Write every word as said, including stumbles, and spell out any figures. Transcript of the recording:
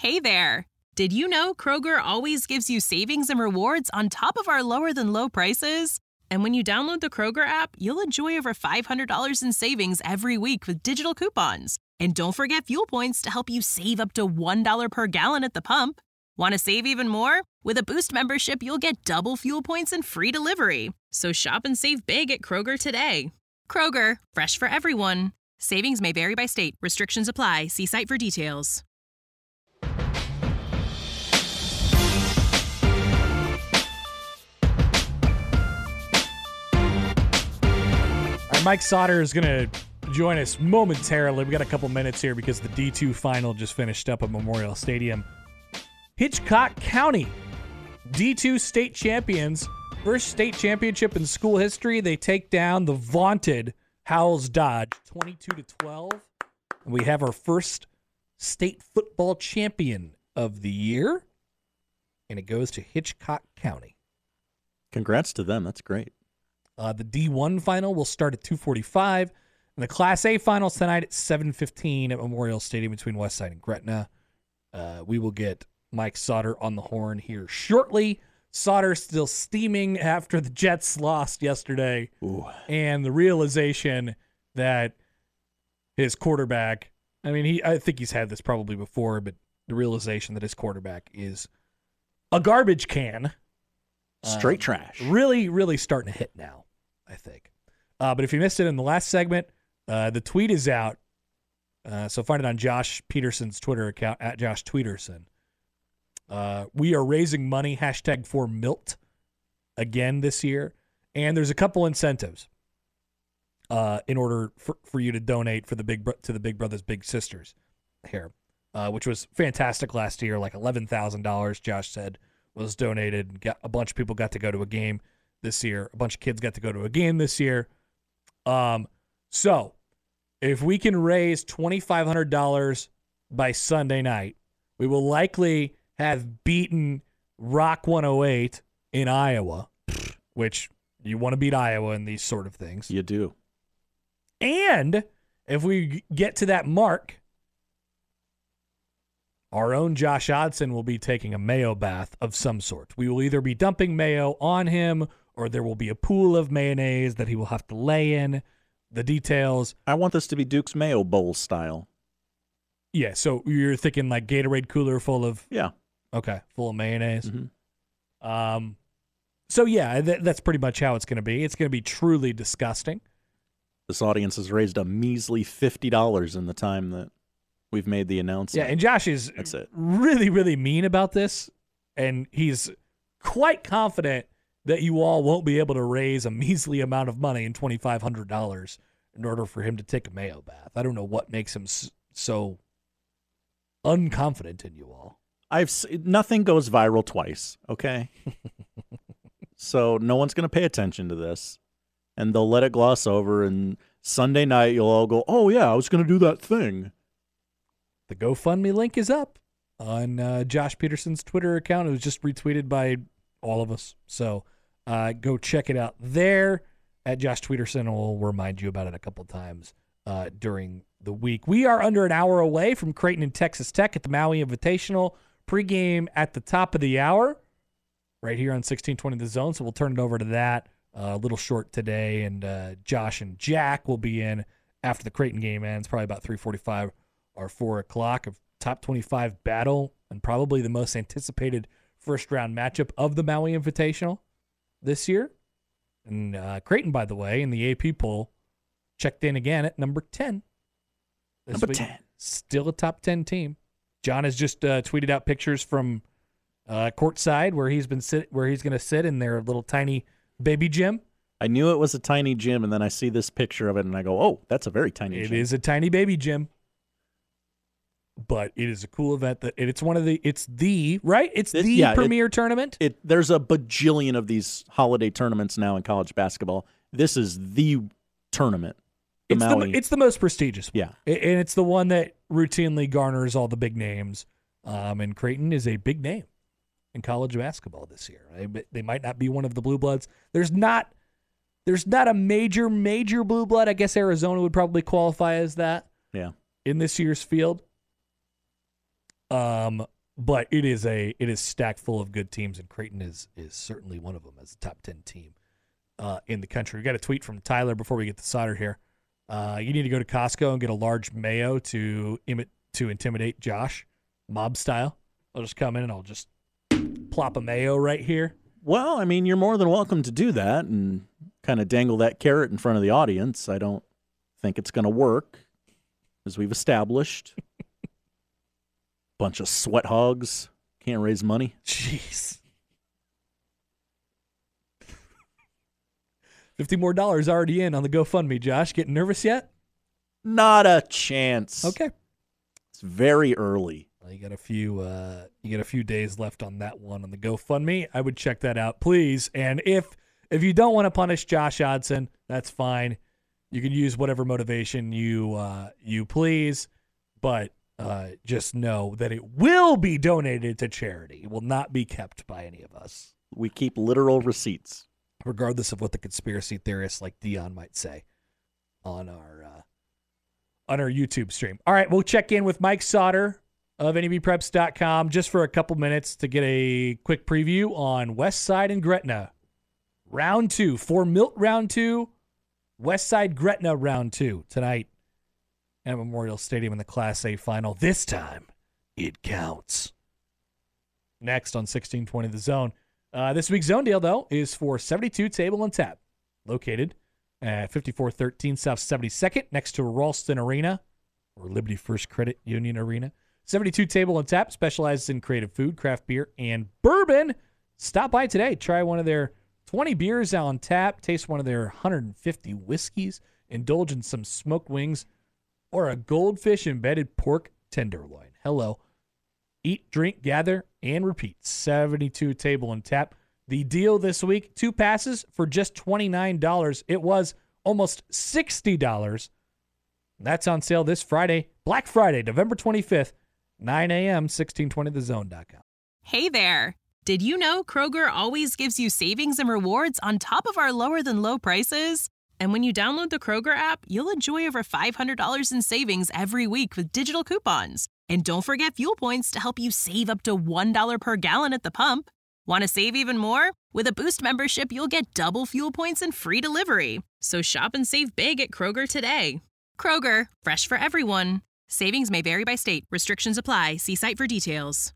Hey there! Did you know Kroger always gives you savings and rewards on top of our lower-than-low prices? And when you download the Kroger app, you'll enjoy over five hundred dollars in savings every week with digital coupons. And don't forget fuel points to help you save up to one dollar per gallon at the pump. Want to save even more? With a Boost membership, you'll get double fuel points and free delivery. So shop and save big at Kroger today. Kroger, fresh for everyone. Savings may vary by state. Restrictions apply. See site for details. Mike Sauter is going to join us momentarily. We got a couple minutes here because the D two final just finished up at Memorial Stadium. Hitchcock County, D two state champions, first state championship in school history. They take down the vaunted Howells Dodge, twenty-two to twelve. And we have our first state football champion of the year, and it goes to Hitchcock County. Congrats to them. That's great. Uh, the D one final will start at two forty-five, and the Class A finals tonight at seven fifteen at Memorial Stadium between Westside and Gretna. Uh, we will get Mike Sauter on the horn here shortly. Sauter still steaming after the Jets lost yesterday, Ooh. and the realization that his quarterback, I mean, he I think he's had this probably before, but the realization that his quarterback is a garbage can. Straight um, trash. Really, really starting to hit now, I think. Uh, but if you missed it in the last segment, uh, the tweet is out. Uh, so find it on Josh Peterson's Twitter account, at Josh Tweederson. Uh, we are raising money, hashtag for Milt, again this year. And there's a couple incentives uh, in order for, for you to donate for the big bro- to the Big Brothers Big Sisters here, uh, which was fantastic last year. Like eleven thousand dollars, Josh said, was donated. Got, a bunch of people got to go to a game this year. A bunch of kids got to go to a game this year. Um, so if we can raise twenty-five hundred dollars by Sunday night, we will likely have beaten Rock one oh eight in Iowa, which you want to beat Iowa in these sort of things. You do. And if we get to that mark, our own Josh Odson will be taking a mayo bath of some sort. We will either be dumping mayo on him or there will be a pool of mayonnaise that he will have to lay in. The details. I want this to be Duke's Mayo Bowl style. Yeah, so you're thinking like Gatorade cooler full of... Yeah. Okay, full of mayonnaise. Mm-hmm. Um, so, yeah, th- that's pretty much how it's going to be. It's going to be truly disgusting. This audience has raised a measly fifty dollars in the time that we've made the announcement. Yeah, and Josh is That's it. really, really mean about this, and he's quite confident that you all won't be able to raise a measly amount of money in twenty-five hundred dollars in order for him to take a mayo bath. I don't know what makes him s- so unconfident in you all. I've s- nothing goes viral twice, okay? So no one's going to pay attention to this, and they'll let it gloss over, and Sunday night you'll all go, oh, yeah, I was going to do that thing. The GoFundMe link is up on uh, Josh Peterson's Twitter account. It was just retweeted by all of us. So uh, go check it out there at Josh Tweederson, and we'll remind you about it a couple times uh, during the week. We are under an hour away from Creighton and Texas Tech at the Maui Invitational. Pregame at the top of the hour right here on sixteen twenty The Zone. So we'll turn it over to that. Uh, a little short today, and uh, Josh and Jack will be in after the Creighton game ends, probably about three forty-five or four o'clock. Of top twenty-five battle and probably the most anticipated first-round matchup of the Maui Invitational this year. And uh, Creighton, by the way, in the A P poll, checked in again at number ten. This Number week. ten. Still a top ten team. John has just uh, tweeted out pictures from uh, courtside where he's been sit, where he's going to sit in their little tiny baby gym. I knew it was a tiny gym, and then I see this picture of it, and I go, oh, that's a very tiny It gym. It is a tiny baby gym. But it is a cool event. That it's one of the, it's the, right? It's It- the yeah, it- premier tournament. It There's a bajillion of these holiday tournaments now in college basketball. This is the tournament. The It's Maui. the, it's the most prestigious one. Yeah. A- And it's the one that routinely garners all the big names. Um, and Creighton is a big name in college basketball this year. They, they might not be one of the blue bloods. There's not there's not a major, major blue blood. I guess Arizona would probably qualify as that yeah. in this year's field. Um, but it is a it is stacked full of good teams, and Creighton is is certainly one of them as a top ten team uh, in the country. We got a tweet from Tyler before we get to Sauter here. Uh, you need to go to Costco and get a large mayo to imi- to intimidate Josh, mob style. I'll just come in and I'll just plop a mayo right here. Well, I mean, you're more than welcome to do that and kind of dangle that carrot in front of the audience. I don't think it's going to work, as we've established. Bunch of sweat hogs. Can't raise money. Jeez. fifty more dollars already in on the GoFundMe, Josh. Getting nervous yet? Not a chance. Okay. It's very early. Well, you got a few uh, you got a few days left on that one on the GoFundMe. I would check that out, please. And if if you don't want to punish Josh Odson, that's fine. You can use whatever motivation you uh, you please, but uh, just know that it will be donated to charity. It will not be kept by any of us. We keep literal receipts, regardless of what the conspiracy theorists like Dion might say on our uh, on our YouTube stream. All right, we'll check in with Mike Sauter of N E B Preps dot com just for a couple minutes to get a quick preview on West Side and Gretna. Round two, for Milt round two, West Side Gretna round two tonight at Memorial Stadium in the Class A final. This time, it counts. Next on sixteen twenty The Zone. Uh, this week's Zone Deal, though, is for seventy-two Table and Tap, located at fifty-four thirteen South seventy-second, next to Ralston Arena, or Liberty First Credit Union Arena. seventy-two Table and Tap specializes in creative food, craft beer, and bourbon. Stop by today. Try one of their twenty beers on tap, taste one of their one hundred fifty whiskeys, indulge in some smoked wings, or a goldfish embedded pork tenderloin. Hello. Eat, drink, gather, and repeat. seventy-two Table and Tap. The deal this week, two passes for just twenty-nine dollars. It was almost sixty dollars. That's on sale this Friday, Black Friday, November twenty-fifth, nine a.m., sixteen twenty the zone dot com. Hey there. Did you know Kroger always gives you savings and rewards on top of our lower-than-low prices? And when you download the Kroger app, you'll enjoy over five hundred dollars in savings every week with digital coupons. And don't forget fuel points to help you save up to one dollar per gallon at the pump. Want to save even more? With a Boost membership, you'll get double fuel points and free delivery. So shop and save big at Kroger today. Kroger, fresh for everyone. Savings may vary by state. Restrictions apply. See site for details.